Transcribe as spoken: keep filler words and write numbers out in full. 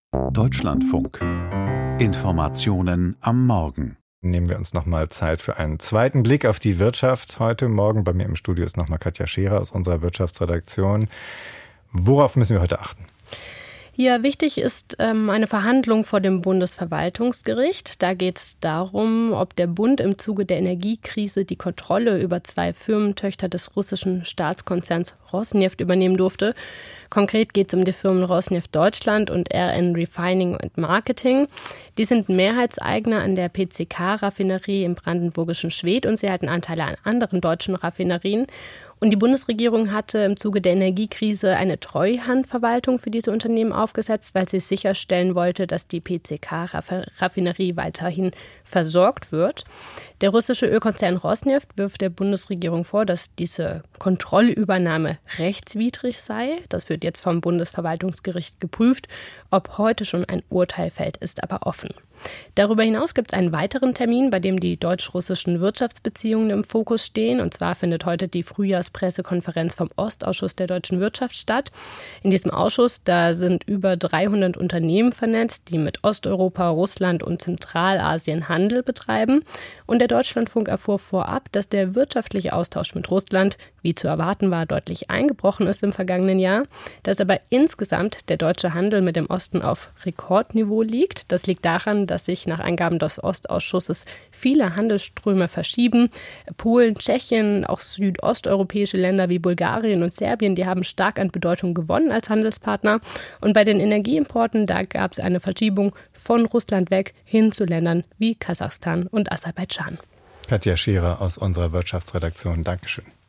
Deutschlandfunk. Informationen am Morgen. Nehmen wir uns nochmal Zeit für einen zweiten Blick auf die Wirtschaft. Heute Morgen bei mir im Studio ist nochmal Katja Scherer aus unserer Wirtschaftsredaktion. Worauf müssen wir heute achten? Ja, wichtig ist ähm, eine Verhandlung vor dem Bundesverwaltungsgericht. Da geht es darum, ob der Bund im Zuge der Energiekrise die Kontrolle über zwei Firmentöchter des russischen Staatskonzerns Rosneft übernehmen durfte. Konkret geht es um die Firmen Rosneft Deutschland und R N Refining and Marketing. Die sind Mehrheitseigner an der P C K-Raffinerie im brandenburgischen Schwedt und sie halten Anteile an anderen deutschen Raffinerien. Und die Bundesregierung hatte im Zuge der Energiekrise eine Treuhandverwaltung für diese Unternehmen aufgesetzt, weil sie sicherstellen wollte, dass die P C K-Raffinerie weiterhin versorgt wird. Der russische Ölkonzern Rosneft wirft der Bundesregierung vor, dass diese Kontrollübernahme rechtswidrig sei. Das wird jetzt vom Bundesverwaltungsgericht geprüft. Ob heute schon ein Urteil fällt, ist aber offen. Darüber hinaus gibt es einen weiteren Termin, bei dem die deutsch-russischen Wirtschaftsbeziehungen im Fokus stehen. Und zwar findet heute die Frühjahrspressekonferenz vom Ostausschuss der deutschen Wirtschaft statt. In diesem Ausschuss, da sind über dreihundert Unternehmen vernetzt, die mit Osteuropa, Russland und Zentralasien Handel betreiben. Und der Deutschlandfunk erfuhr vorab, dass der wirtschaftliche Austausch mit Russland, wie zu erwarten war, deutlich eingebrochen ist im vergangenen Jahr. Dass aber insgesamt der deutsche Handel mit dem Osten auf Rekordniveau liegt. Das liegt daran, dass sich nach Angaben des Ostausschusses viele Handelsströme verschieben. Polen, Tschechien, auch südosteuropäische Länder wie Bulgarien und Serbien, die haben stark an Bedeutung gewonnen als Handelspartner. Und bei den Energieimporten, da gab es eine Verschiebung von Russland weg hin zu Ländern wie Kasachstan und Aserbaidschan. Katja Scherer aus unserer Wirtschaftsredaktion, Dankeschön.